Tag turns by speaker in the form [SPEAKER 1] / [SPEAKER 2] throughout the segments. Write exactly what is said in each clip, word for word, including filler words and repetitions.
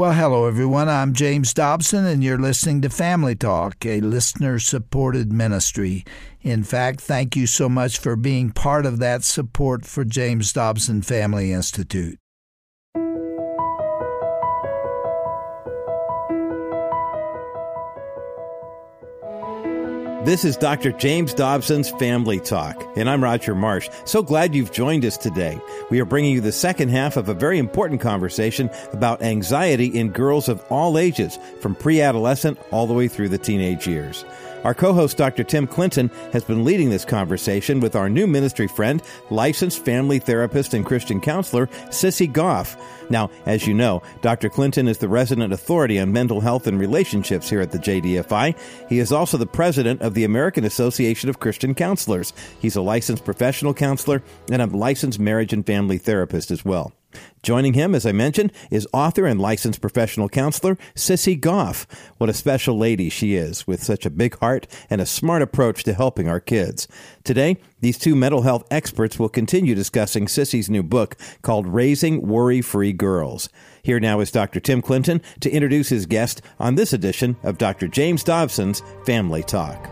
[SPEAKER 1] Well, hello, everyone. I'm James Dobson, and you're listening to Family Talk, a listener-supported ministry. In fact, thank you so much for being part of that support for James Dobson Family Institute.
[SPEAKER 2] This is Doctor James Dobson's Family Talk, and I'm Roger Marsh. So glad you've joined us today. We are bringing you the second half of a very important conversation about anxiety in girls of all ages, from pre-adolescent all the way through the teenage years. Our co-host, Doctor Tim Clinton, has been leading this conversation with our new ministry friend, licensed family therapist and Christian counselor, Sissy Goff. Now, as you know, Doctor Clinton is the resident authority on mental health and relationships here at the J D F I. He is also the president of the American Association of Christian Counselors. He's a licensed professional counselor and a licensed marriage and family therapist as well. Joining him, as I mentioned, is author and licensed professional counselor, Sissy Goff. What a special lady she is, with such a big heart and a smart approach to helping our kids. Today, these two mental health experts will continue discussing Sissy's new book called Raising Worry-Free Girls. Here now is Doctor Tim Clinton to introduce his guest on this edition of Doctor James Dobson's Family Talk.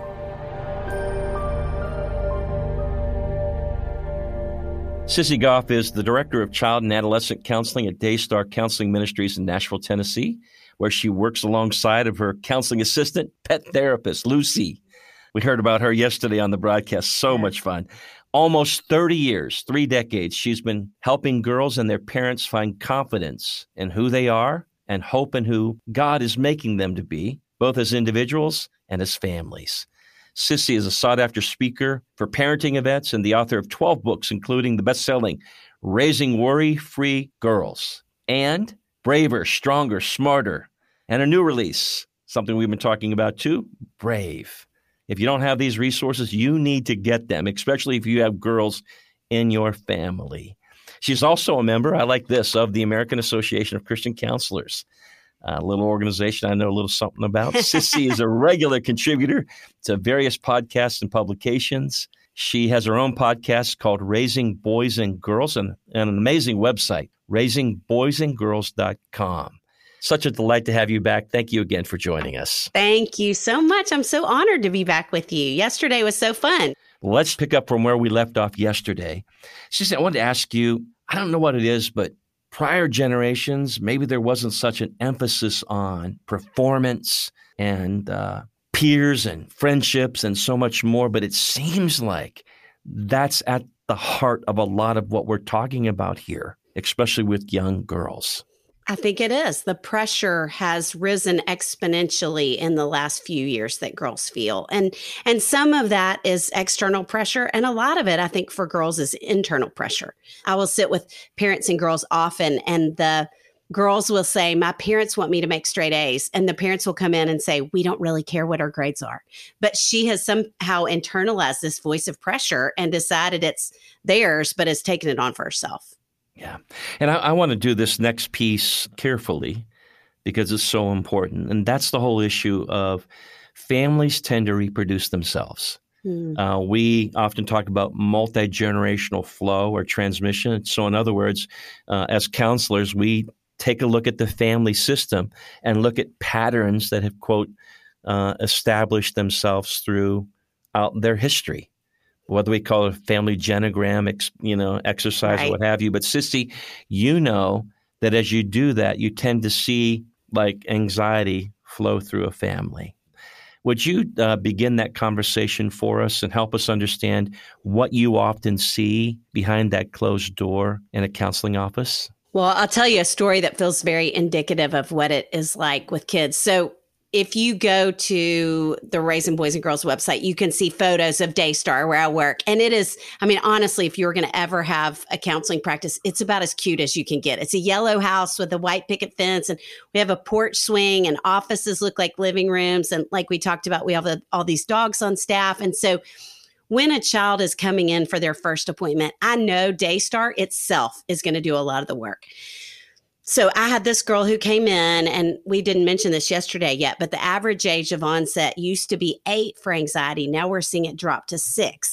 [SPEAKER 3] Sissy Goff is the Director of Child and Adolescent Counseling at Daystar Counseling Ministries in Nashville, Tennessee, where she works alongside of her counseling assistant, pet therapist, Lucy. We heard about her yesterday on the broadcast. So much fun. Almost thirty years, three decades, she's been helping girls and their parents find confidence in who they are and hope in who God is making them to be, both as individuals and as families. Sissy is a sought-after speaker for parenting events and the author of twelve books, including the best-selling Raising Worry-Free Girls and Braver, Stronger, Smarter, and a new release, something we've been talking about too, Brave. If you don't have these resources, you need to get them, especially if you have girls in your family. She's also a member, I like this, of the American Association of Christian Counselors. A little organization I know a little something about. Sissy is a regular contributor to various podcasts and publications. She has her own podcast called Raising Boys and Girls and, and an amazing website, raising boys and girls dot com. Such a delight to have you back. Thank you again for joining us.
[SPEAKER 4] Thank you so much. I'm so honored to be back with you. Yesterday was so fun.
[SPEAKER 3] Let's pick up from where we left off yesterday. Sissy, I wanted to ask you, I don't know what it is, but prior generations, maybe there wasn't such an emphasis on performance and uh, peers and friendships and so much more, but it seems like that's at the heart of a lot of what we're talking about here, especially with young girls.
[SPEAKER 4] I think it is. The pressure has risen exponentially in the last few years that girls feel. And and some of that is external pressure. And a lot of it, I think, for girls is internal pressure. I will sit with parents and girls often, and the girls will say, my parents want me to make straight A's. And the parents will come in and say, we don't really care what our grades are. But she has somehow internalized this voice of pressure and decided it's theirs, but has taken it on for herself.
[SPEAKER 3] Yeah. And I, I want to do this next piece carefully because it's so important. And that's the whole issue of families tend to reproduce themselves. Mm. Uh, we often talk about multi-generational flow or transmission. So in other words, uh, as counselors, we take a look at the family system and look at patterns that have, quote, uh, established themselves throughout their history. Whether we call it a family genogram, ex, you know, exercise right. or what have you. But Sissy, you know that as you do that, you tend to see like anxiety flow through a family. Would you uh, begin that conversation for us and help us understand what you often see behind that closed door in a counseling office?
[SPEAKER 4] Well, I'll tell you a story that feels very indicative of what it is like with kids. So if you go to the Raising Boys and Girls website, you can see photos of Daystar where I work. And it is, I mean, honestly, if you're going to ever have a counseling practice, it's about as cute as you can get. It's a yellow house with a white picket fence, and we have a porch swing, and offices look like living rooms. And like we talked about, we have a, all these dogs on staff. And so when a child is coming in for their first appointment, I know Daystar itself is going to do a lot of the work. So I had this girl who came in, and we didn't mention this yesterday yet, but the average age of onset used to be eight for anxiety. Now we're seeing it drop to six.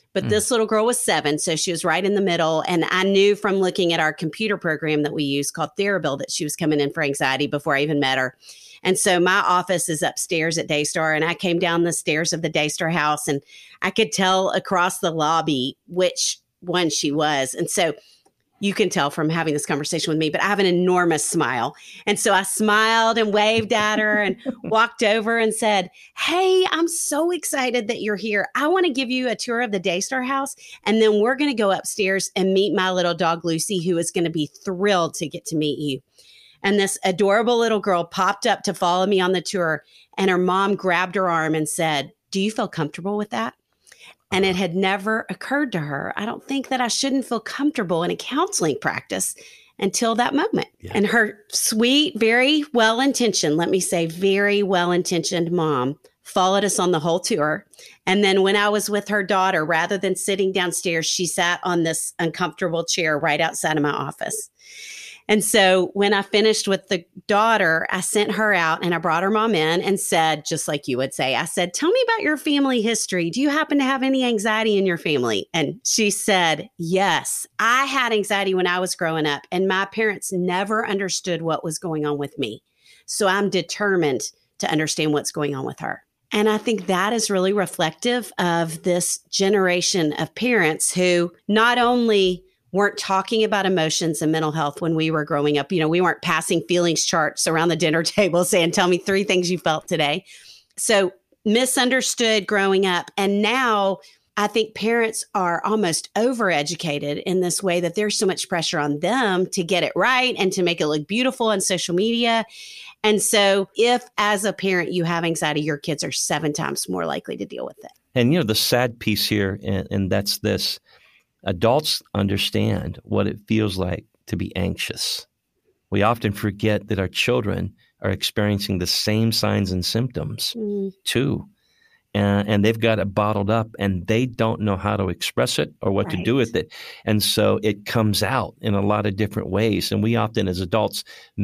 [SPEAKER 4] But
[SPEAKER 3] Mm.
[SPEAKER 4] this little girl was seven, so she was right in the middle. And I knew from looking at our computer program that we use called Therabil that she was coming in for anxiety before I even met her. And so my office is upstairs at Daystar, and I came down the stairs of the Daystar house, and I could tell across the lobby which one she was. And so you can tell from having this conversation with me, but I have an enormous smile. And so I smiled and waved at her and walked over and said, "Hey, I'm so excited that you're here. I want to give you a tour of the Daystar house. And then we're going to go upstairs and meet my little dog, Lucy, who is going to be thrilled to get to meet you." And this adorable little girl popped up to follow me on the tour. And her mom grabbed her arm and said, "Do you feel comfortable with that?" And it had never occurred to her, I don't think, that I shouldn't feel comfortable in a counseling practice until that moment. Yeah. And her sweet, very well-intentioned, let me say, very well-intentioned mom followed us on the whole tour. And then when I was with her daughter, rather than sitting downstairs, she sat on this uncomfortable chair right outside of my office. And so when I finished with the daughter, I sent her out and I brought her mom in and said, just like you would say, I said, "Tell me about your family history. Do you happen to have any anxiety in your family?" And she said, "Yes, I had anxiety when I was growing up, and my parents never understood what was going on with me. So I'm determined to understand what's going on with her." And I think that is really reflective of this generation of parents who not only weren't talking about emotions and mental health when we were growing up. You know, we weren't passing feelings charts around the dinner table saying, "Tell me three things you felt today." So misunderstood growing up. And now I think parents are almost overeducated in this way that there's so much pressure on them to get it right and to make it look beautiful on social media. And so if as a parent you have anxiety, your kids are seven times more likely to deal with it.
[SPEAKER 3] And, you know, the sad piece here, and, and that's this. Adults understand what it feels like to be anxious. We often forget that our children are experiencing the same signs and symptoms mm. too. Uh, and they've got it bottled up and they don't know how to express it or what right. to do with it. And so it comes out in a lot of different ways. And we often as adults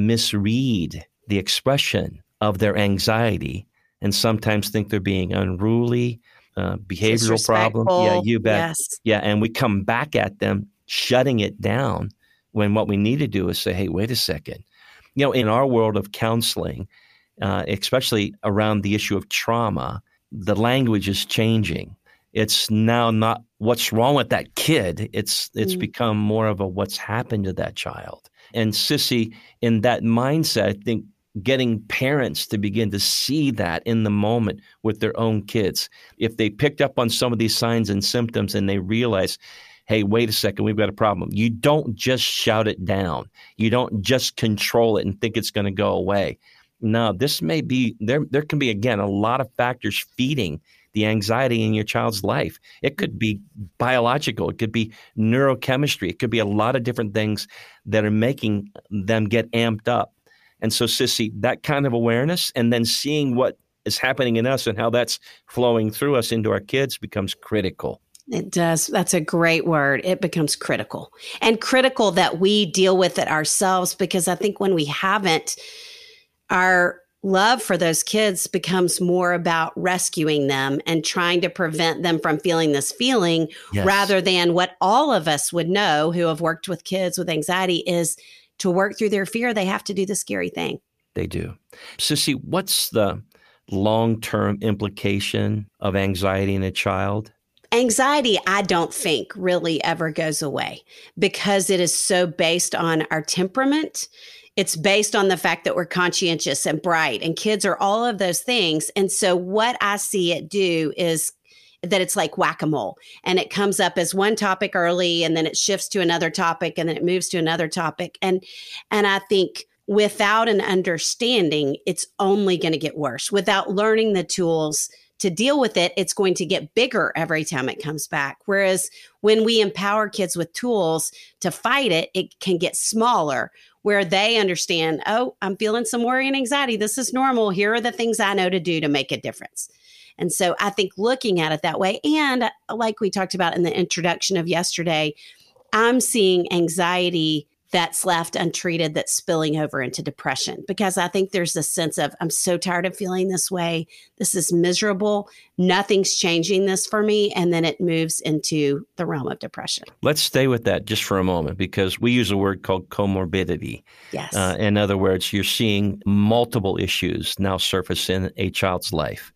[SPEAKER 3] misread the expression of their anxiety and sometimes think they're being unruly, Uh, behavioral problem. Yeah, you bet.
[SPEAKER 4] Yes.
[SPEAKER 3] Yeah. And we come back at them, shutting it down when what we need to do is say, "Hey, wait a second." You know, in our world of counseling, uh, especially around the issue of trauma, the language is changing. It's now not what's wrong with that kid. It's it's mm. become more of a what's happened to that child. And Sissy, in that mindset, I think getting parents to begin to see that in the moment with their own kids. If they picked up on some of these signs and symptoms and they realize, "Hey, wait a second, we've got a problem." You don't just shout it down. You don't just control it and think it's going to go away. No, this may be, there There can be, again, a lot of factors feeding the anxiety in your child's life. It could be biological. It could be neurochemistry. It could be a lot of different things that are making them get amped up. And so, Sissy, that kind of awareness and then seeing what is happening in us and how that's flowing through us into our kids becomes critical.
[SPEAKER 4] It does. That's a great word. It becomes critical. And critical that we deal with it ourselves, because I think when we haven't, our love for those kids becomes more about rescuing them and trying to prevent them from feeling this feeling yes. rather than what all of us would know who have worked with kids with anxiety is to work through their fear, they have to do the scary thing.
[SPEAKER 3] They do. Sissy, what's the long-term implication of anxiety in a child?
[SPEAKER 4] Anxiety, I don't think really ever goes away because it is so based on our temperament. It's based on the fact that we're conscientious and bright, and kids are all of those things. And so what I see it do is that it's like whack-a-mole, and it comes up as one topic early and then it shifts to another topic and then it moves to another topic. And, and I think without an understanding, it's only going to get worse. Without learning the tools to deal with it, it's going to get bigger every time it comes back. Whereas when we empower kids with tools to fight it, it can get smaller, where they understand, "Oh, I'm feeling some worry and anxiety. This is normal. Here are the things I know to do to make a difference." And so I think looking at it that way, and like we talked about in the introduction of yesterday, I'm seeing anxiety that's left untreated that's spilling over into depression. Because I think there's a sense of, I'm so tired of feeling this way. This is miserable. Nothing's changing this for me. And then it moves into the realm of depression.
[SPEAKER 3] Let's stay with that just for a moment, because we use a word called comorbidity.
[SPEAKER 4] Yes.
[SPEAKER 3] Uh, in other words, you're seeing multiple issues now surface in a child's life.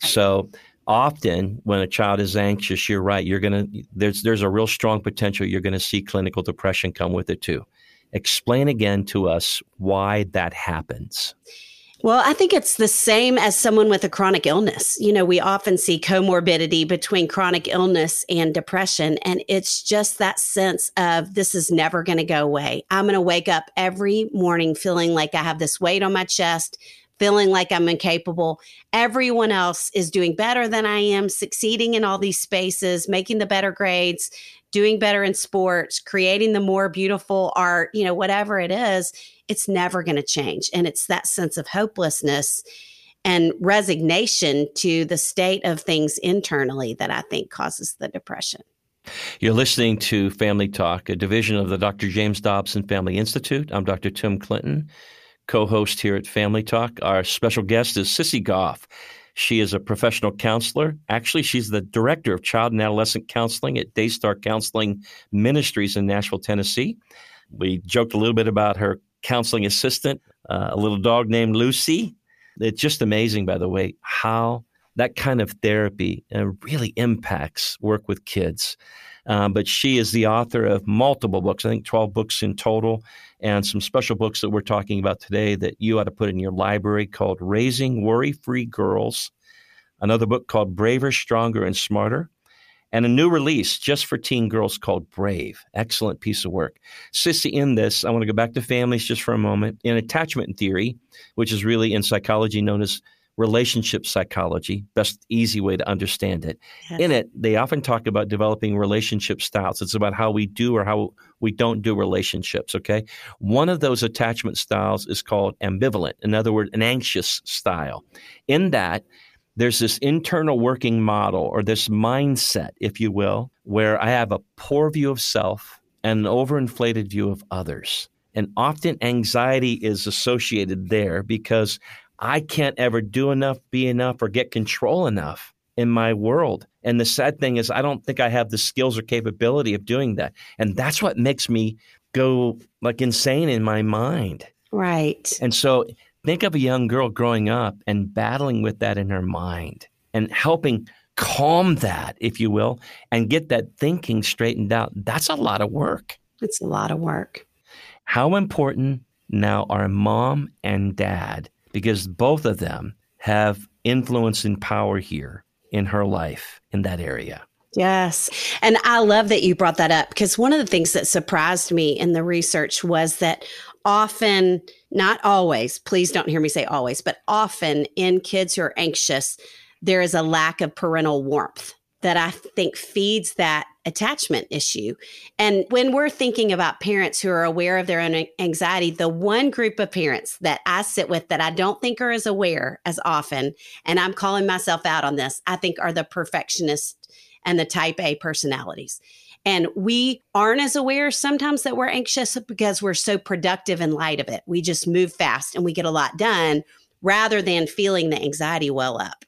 [SPEAKER 3] So often when a child is anxious, you're right, you're going to, there's, there's a real strong potential you're going to see clinical depression come with it too. Explain again to us why that happens.
[SPEAKER 4] Well, I think it's the same as someone with a chronic illness. You know, we often see comorbidity between chronic illness and depression. And it's just that sense of this is never going to go away. I'm going to wake up every morning feeling like I have this weight on my chest, feeling like I'm incapable. Everyone else is doing better than I am, succeeding in all these spaces, making the better grades, doing better in sports, creating the more beautiful art, you know, whatever it is, it's never going to change. And it's that sense of hopelessness and resignation to the state of things internally that I think causes the depression.
[SPEAKER 3] You're listening to Family Talk, a division of the Doctor James Dobson Family Institute. I'm Doctor Tim Clinton, co-host here at Family Talk. Our special guest is Sissy Goff. She is a professional counselor. Actually, she's the director of child and adolescent counseling at Daystar Counseling Ministries in Nashville, Tennessee. We joked a little bit about her counseling assistant, uh, a little dog named Lucy. It's just amazing, by the way, how that kind of therapy uh, really impacts work with kids. Um, but she is the author of multiple books, I think twelve books in total, and some special books that we're talking about today that you ought to put in your library called Raising Worry-Free Girls, another book called Braver, Stronger, and Smarter, and a new release just for teen girls called Brave. Excellent piece of work. Sissy, in this, I want to go back to families just for a moment. In attachment theory, which is really in psychology known as relationship psychology, best easy way to understand it.
[SPEAKER 4] Yes.
[SPEAKER 3] In it, they often talk about developing relationship styles. It's about how we do or how we don't do relationships, okay? One of those attachment styles is called ambivalent. In other words, an anxious style. In that, there's this internal working model or this mindset, if you will, where I have a poor view of self and an overinflated view of others. And often anxiety is associated there because I can't ever do enough, be enough, or get control enough in my world. And the sad thing is I don't think I have the skills or capability of doing that. And that's what makes me go like insane in my mind.
[SPEAKER 4] Right.
[SPEAKER 3] And so think of a young girl growing up and battling with that in her mind and helping calm that, if you will, and get that thinking straightened out. That's a lot of work.
[SPEAKER 4] It's a lot of work.
[SPEAKER 3] How important now are mom and dad? Because both of them have influence and power here in her life in that area.
[SPEAKER 4] Yes. And I love that you brought that up because one of the things that surprised me in the research was that often, not always, please don't hear me say always, but often in kids who are anxious, there is a lack of parental warmth that I think feeds that attachment issue. And when we're thinking about parents who are aware of their own anxiety, the one group of parents that I sit with that I don't think are as aware as often, and I'm calling myself out on this, I think are the perfectionists and the type A personalities. And we aren't as aware sometimes that we're anxious because we're so productive in light of it. We just move fast and we get a lot done rather than feeling the anxiety well up.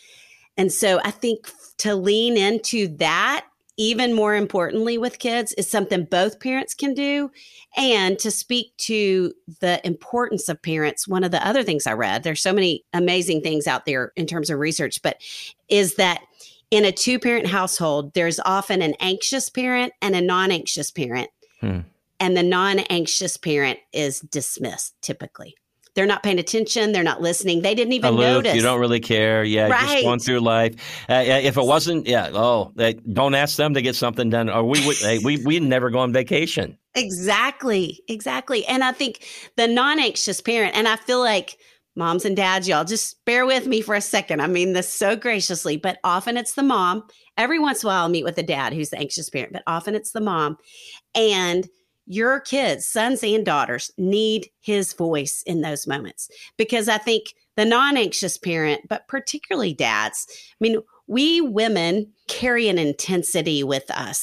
[SPEAKER 4] And so I think to lean into that, even more importantly with kids, is something both parents can do. And to speak to the importance of parents, one of the other things I read, there's so many amazing things out there in terms of research, but is that in a two-parent household, there's often an anxious parent and a non-anxious parent. Hmm. And the non-anxious parent is dismissed typically. They're not paying attention. They're not listening. They didn't even
[SPEAKER 3] Aloof,
[SPEAKER 4] notice.
[SPEAKER 3] You don't really care. Yeah,
[SPEAKER 4] right.
[SPEAKER 3] Just going through life. Uh, if it wasn't, yeah, oh, they, don't ask them to get something done, or we would. hey, we we'd never go on vacation.
[SPEAKER 4] Exactly, exactly. And I think the non-anxious parent, and I feel like moms and dads, y'all just bear with me for a second. I mean this so graciously, but often it's the mom. Every once in a while, I'll meet with a dad who's the anxious parent, but often it's the mom, and your kids, sons and daughters, need his voice in those moments because I think the non-anxious parent, but particularly dads, I mean, we women carry an intensity with us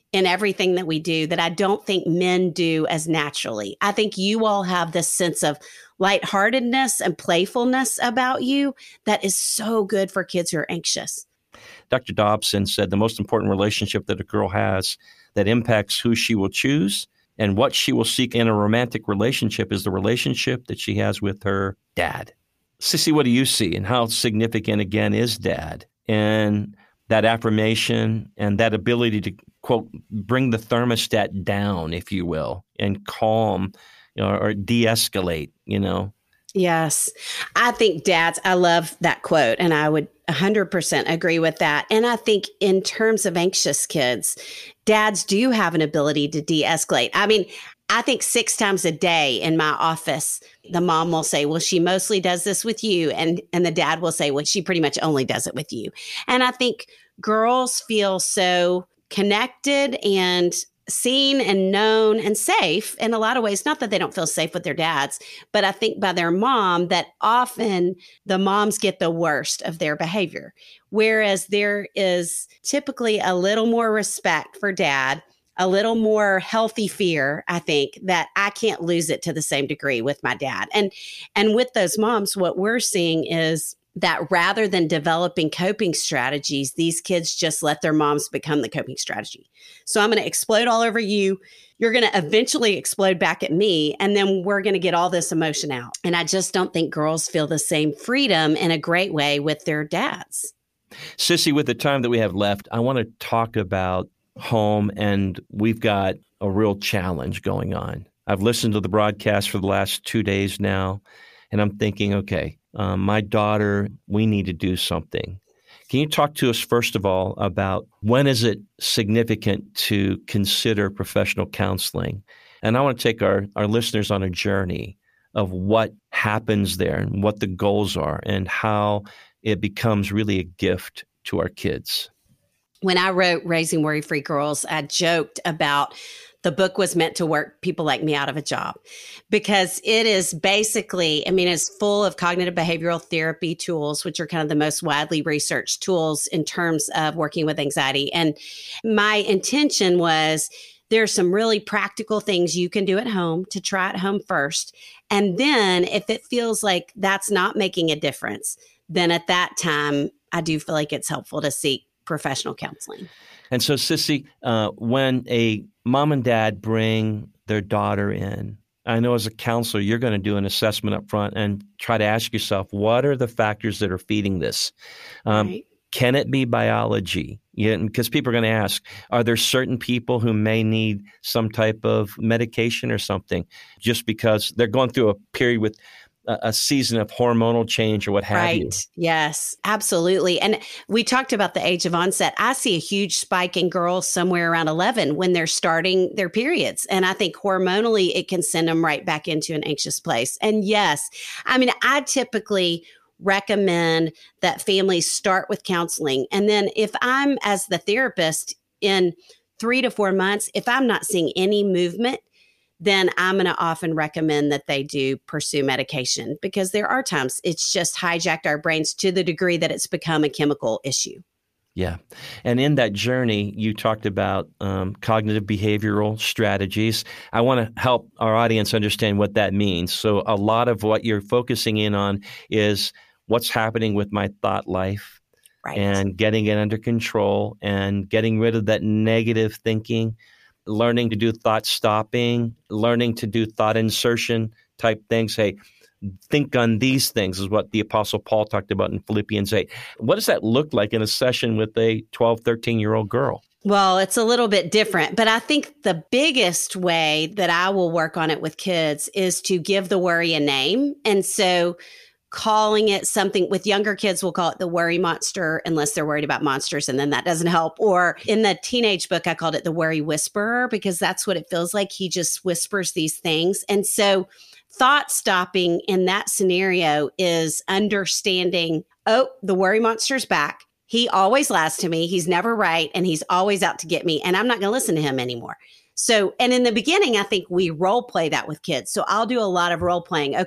[SPEAKER 4] in everything that we do that I don't think men do as naturally. I think you all have this sense of lightheartedness and playfulness about you that is so good for kids who are anxious.
[SPEAKER 3] Doctor Dobson said the most important relationship that a girl has that impacts who she will choose and what she will seek in a romantic relationship is the relationship that she has with her dad. Sissy, what do you see, and how significant, again, is dad? And that affirmation and that ability to, quote, bring the thermostat down, if you will, and calm, you know, or de-escalate, you know?
[SPEAKER 4] Yes. I think dads, I love that quote, and I would one hundred percent agree with that. And I think in terms of anxious kids, dads do have an ability to de-escalate. I mean, I think six times a day in my office, the mom will say, well, she mostly does this with you. And, and the dad will say, well, she pretty much only does it with you. And I think girls feel so connected and seen and known and safe in a lot of ways. Not that they don't feel safe with their dads, but I think by their mom that often the moms get the worst of their behavior. Whereas there is typically a little more respect for dad, a little more healthy fear, I think, that I can't lose it to the same degree with my dad. And, and with those moms, what we're seeing is that rather than developing coping strategies, these kids just let their moms become the coping strategy. So I'm going to explode all over you. You're going to eventually explode back at me, and then we're going to get all this emotion out. And I just don't think girls feel the same freedom in a great way with their dads.
[SPEAKER 3] Sissy, with the time that we have left, I want to talk about home, and we've got a real challenge going on. I've listened to the broadcast for the last two days now, and I'm thinking, okay, um, my daughter, we need to do something. Can you talk to us, first of all, about when is it significant to consider professional counseling? And I want to take our, our listeners on a journey of what happens there and what the goals are and how it becomes really a gift to our kids.
[SPEAKER 4] When I wrote Raising Worry-Free Girls, I joked about the book was meant to work people like me out of a job because it is basically, I mean, it's full of cognitive behavioral therapy tools, which are kind of the most widely researched tools in terms of working with anxiety. And my intention was there's some really practical things you can do at home to try at home first. And then if it feels like that's not making a difference, then at that time, I do feel like it's helpful to seek professional counseling.
[SPEAKER 3] And so, Sissy, uh, when a mom and dad bring their daughter in, I know as a counselor, you're going to do an assessment up front and try to ask yourself, what are the factors that are feeding this? Um,
[SPEAKER 4] Right.
[SPEAKER 3] Can it be biology? Yeah, because people are going to ask, are there certain people who may need some type of medication or something just because they're going through a period with a season of hormonal change or what have
[SPEAKER 4] right.
[SPEAKER 3] you?
[SPEAKER 4] Yes, absolutely. And we talked about the age of onset. I see a huge spike in girls somewhere around eleven when they're starting their periods. And I think hormonally, it can send them right back into an anxious place. And yes, I mean, I typically recommend that families start with counseling. And then if I'm, as the therapist, in three to four months, if I'm not seeing any movement, then I'm going to often recommend that they do pursue medication because there are times it's just hijacked our brains to the degree that it's become a chemical issue.
[SPEAKER 3] Yeah. And in that journey, you talked about um, cognitive behavioral strategies. I want to help our audience understand what that means. So a lot of what you're focusing in on is what's happening with my thought life,
[SPEAKER 4] Right.
[SPEAKER 3] and getting it under control and getting rid of that negative thinking, learning to do thought stopping, learning to do thought insertion type things. Hey, think on these things is what the Apostle Paul talked about in Philippians eight. What does that look like in a session with a twelve, thirteen-year-old girl?
[SPEAKER 4] Well, it's a little bit different, but I think the biggest way that I will work on it with kids is to give the worry a name. And so calling it something with younger kids, we'll call it the worry monster, unless they're worried about monsters. And then that doesn't help. Or in the teenage book, I called it the worry whisperer, because that's what it feels like. He just whispers these things. And so thought stopping in that scenario is understanding, oh, the worry monster's back. He always lies to me. He's never right. And he's always out to get me. And I'm not going to listen to him anymore. So, and in the beginning, I think we role play that with kids. So I'll do a lot of role playing. Okay,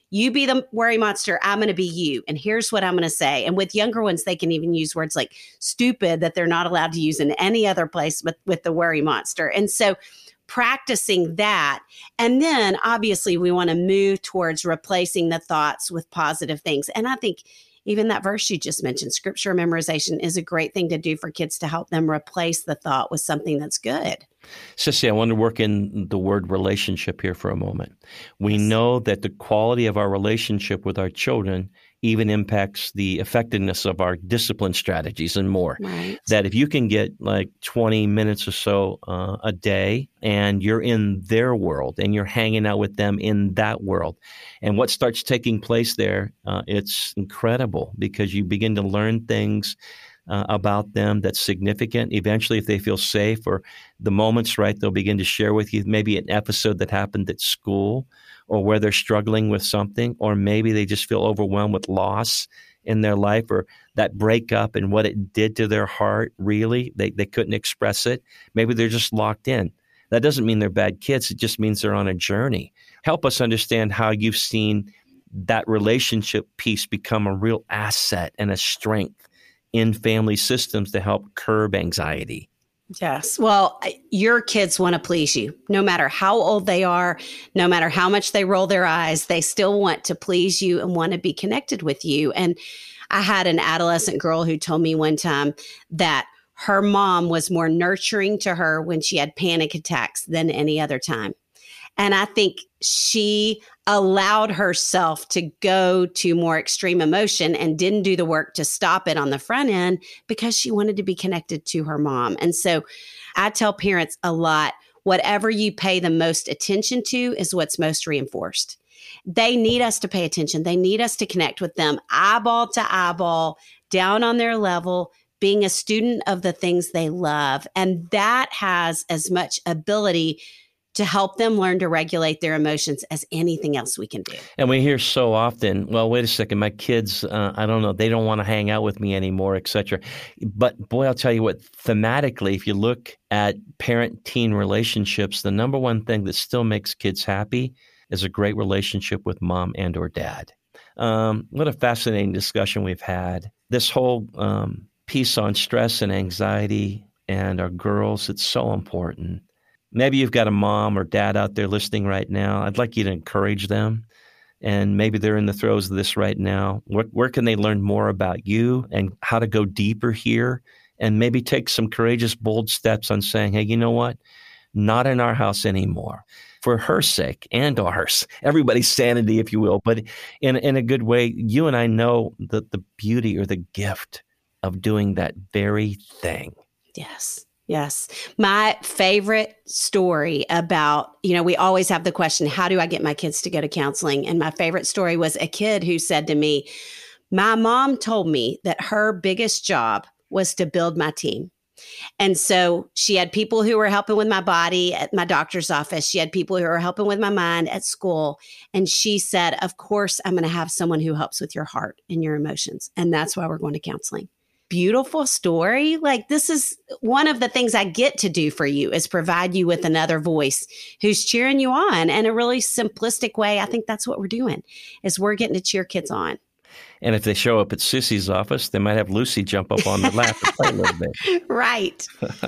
[SPEAKER 4] You be the worry monster. I'm going to be you. And here's what I'm going to say. And with younger ones, they can even use words like stupid that they're not allowed to use in any other place with, with the worry monster. And so practicing that. And then obviously we want to move towards replacing the thoughts with positive things. And I think even that verse you just mentioned, scripture memorization, is a great thing to do for kids to help them replace the thought with something that's good.
[SPEAKER 3] Sissy, I want to work in the word relationship here for a moment. We
[SPEAKER 4] Yes.
[SPEAKER 3] know that the quality of our relationship with our children even impacts the effectiveness of our discipline strategies and more.
[SPEAKER 4] Right.
[SPEAKER 3] That if you can get like twenty minutes or so uh, a day and you're in their world and you're hanging out with them in that world, and what starts taking place there, uh, it's incredible because you begin to learn things Uh, about them that's significant. Eventually, if they feel safe or the moment's right, they'll begin to share with you maybe an episode that happened at school or where they're struggling with something, or maybe they just feel overwhelmed with loss in their life or that breakup and what it did to their heart, really. They, they couldn't express it. Maybe they're just locked in. That doesn't mean they're bad kids. It just means they're on a journey. Help us understand how you've seen that relationship piece become a real asset and a strength in family systems to help curb anxiety.
[SPEAKER 4] Yes. Well, your kids want to please you. No matter how old they are, no matter how much they roll their eyes, they still want to please you and want to be connected with you. And I had an adolescent girl who told me one time that her mom was more nurturing to her when she had panic attacks than any other time. And I think she allowed herself to go to more extreme emotion and didn't do the work to stop it on the front end because she wanted to be connected to her mom. And so I tell parents a lot, whatever you pay the most attention to is what's most reinforced. They need us to pay attention. They need us to connect with them eyeball to eyeball, down on their level, being a student of the things they love. And that has as much ability to help them learn to regulate their emotions as anything else we can do.
[SPEAKER 3] And we hear so often, well, wait a second, my kids, uh, I don't know, they don't want to hang out with me anymore, et cetera. But boy, I'll tell you what, thematically, if you look at parent-teen relationships, the number one thing that still makes kids happy is a great relationship with mom and or dad. Um, what a fascinating discussion we've had. This whole um, piece on stress and anxiety and our girls, it's so important. Maybe you've got a mom or dad out there listening right now. I'd like you to encourage them. And maybe they're in the throes of this right now. Where, where can they learn more about you and how to go deeper here? And maybe take some courageous, bold steps on saying, hey, you know what? Not in our house anymore. For her sake and ours, everybody's sanity, if you will. But in, in a good way, you and I know the, the beauty or the gift of doing that very thing.
[SPEAKER 4] Yes. Yes. My favorite story about, you know, we always have the question, how do I get my kids to go to counseling? And my favorite story was a kid who said to me, my mom told me that her biggest job was to build my team. And so she had people who were helping with my body at my doctor's office. She had people who were helping with my mind at school. And she said, of course, I'm going to have someone who helps with your heart and your emotions. And that's why we're going to counseling. Beautiful story. Like, this is one of the things I get to do for you, is provide you with another voice who's cheering you on in a really simplistic way. I think that's what we're doing, is we're getting to cheer kids on.
[SPEAKER 3] And if they show up at Sissy's office, they might have Lucy jump up on their lap and play a little bit.
[SPEAKER 4] Right.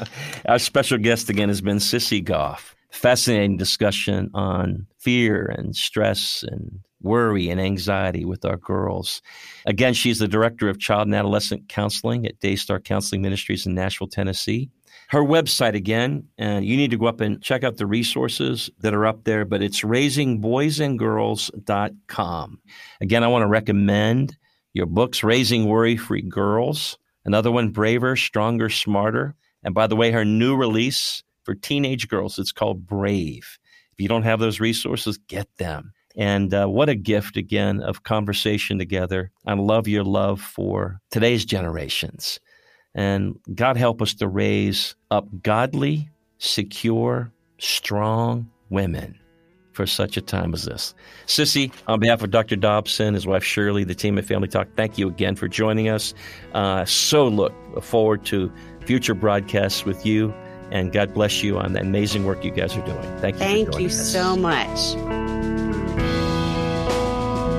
[SPEAKER 3] Our special guest again has been Sissy Goff. Fascinating discussion on fear and stress and worry and anxiety with our girls. Again, she's the director of child and adolescent counseling at Daystar Counseling Ministries in Nashville, Tennessee. Her website, again, and you need to go up and check out the resources that are up there, but it's raising boys and girls dot com. Again, I want to recommend your books, Raising Worry-Free Girls, another one, Braver, Stronger, Smarter. And by the way, her new release for teenage girls, it's called Brave. If you don't have those resources, get them. And uh, what a gift, again, of conversation together. I love your love for today's generations. And God help us to raise up godly, secure, strong women for such a time as this. Sissy, on behalf of Doctor Dobson, his wife Shirley, the team at Family Talk, thank you again for joining us. Uh, so look forward to future broadcasts with you. And God bless you on the amazing work you guys are doing. Thank you
[SPEAKER 4] Thank
[SPEAKER 3] for joining
[SPEAKER 4] you
[SPEAKER 3] us.
[SPEAKER 4] so much.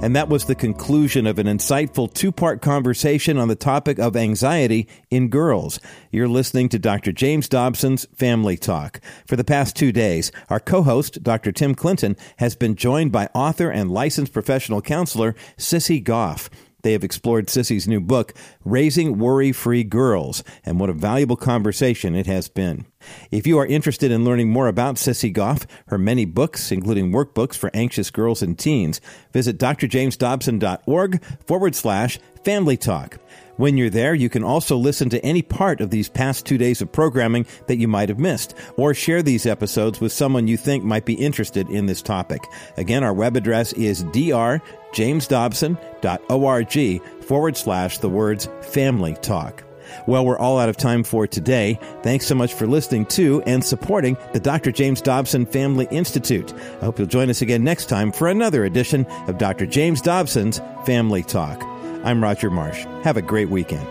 [SPEAKER 2] And that was the conclusion of an insightful two-part conversation on the topic of anxiety in girls. You're listening to Doctor James Dobson's Family Talk. For the past two days, our co-host, Doctor Tim Clinton, has been joined by author and licensed professional counselor Sissy Goff. They have explored Sissy's new book, Raising Worry-Free Girls, and what a valuable conversation it has been. If you are interested in learning more about Sissy Goff, her many books, including workbooks for anxious girls and teens, visit drjamesdobson.org forward slash family talk. When you're there, you can also listen to any part of these past two days of programming that you might have missed, or share these episodes with someone you think might be interested in this topic. Again, our web address is drjamesdobson.org forward slash the words family talk. Well, we're all out of time for today. Thanks so much for listening to and supporting the Doctor James Dobson Family Institute. I hope you'll join us again next time for another edition of Doctor James Dobson's Family Talk. I'm Roger Marsh. Have a great weekend.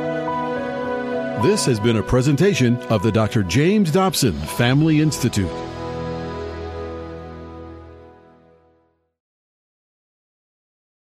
[SPEAKER 5] This has been a presentation of the Doctor James Dobson Family Institute.